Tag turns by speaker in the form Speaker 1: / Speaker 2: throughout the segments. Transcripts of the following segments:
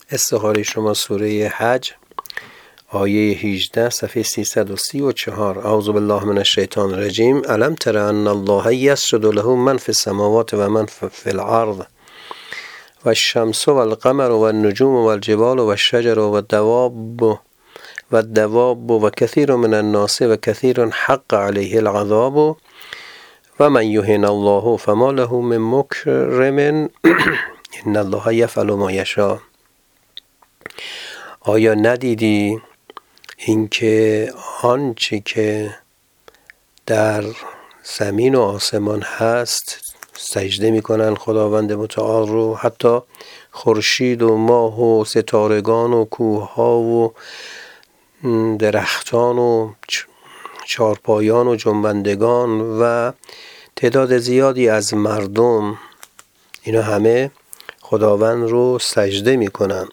Speaker 1: استخاره شما سوره حج آیه 18 صفحه 334. اعوذ بالله من الشیطان الرجیم. الم تر ان الله یسجد له من فی السماوات و من فی الارض و الشمس و القمر و النجوم و الجبال و الشجر و الدواب و کثیر من الناس و کثیر حق علیه العذاب و من یهن الله فما له من مکرم ان الله یفعل ما یشاء. آیا ندیدی اینکه آنچه که در زمین و آسمان هست سجده میکنن خداوند متعال رو، حتی خورشید و ماه و ستارگان و کوهها و درختان و چارپایان و جنبندگان و تعداد زیادی از مردم، اینا همه خداوند رو سجده میکنن.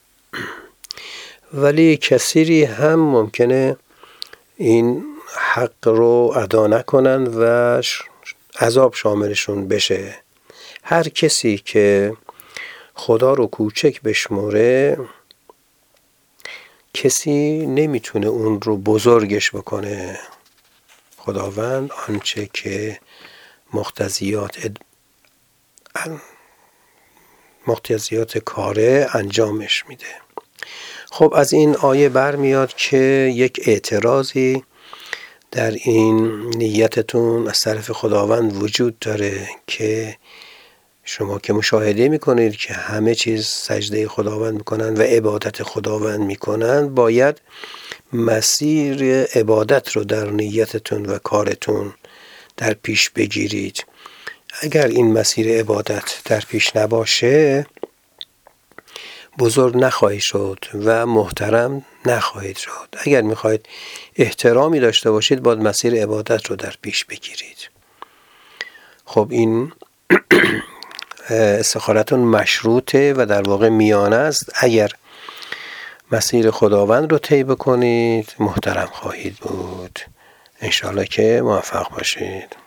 Speaker 1: ولی کثیری هم ممکنه این حق رو ادا نکنن و عذاب شاملشون بشه. هر کسی که خدا رو کوچک بشموره، کسی نمیتونه اون رو بزرگش بکنه. خداوند آنچه که مقتضیات کاره انجامش میده. خب از این آیه برمیاد که یک اعتراضی در این نیتتون از طرف خداوند وجود داره که شما که مشاهده میکنید که همه چیز سجده خداوند میکنن و عبادت خداوند میکنن، باید مسیر عبادت رو در نیتتون و کارتون در پیش بگیرید. اگر این مسیر عبادت در پیش نباشه، بزرگ نخواهید شد و محترم نخواهید شد. اگر میخواهید احترامی داشته باشید، باید مسیر عبادت رو در پیش بگیرید. خب این استخارتون مشروطه و در واقع میانه است. اگر مسیر خداوند رو طی بکنید، محترم خواهید بود. انشاءالله که موفق باشید.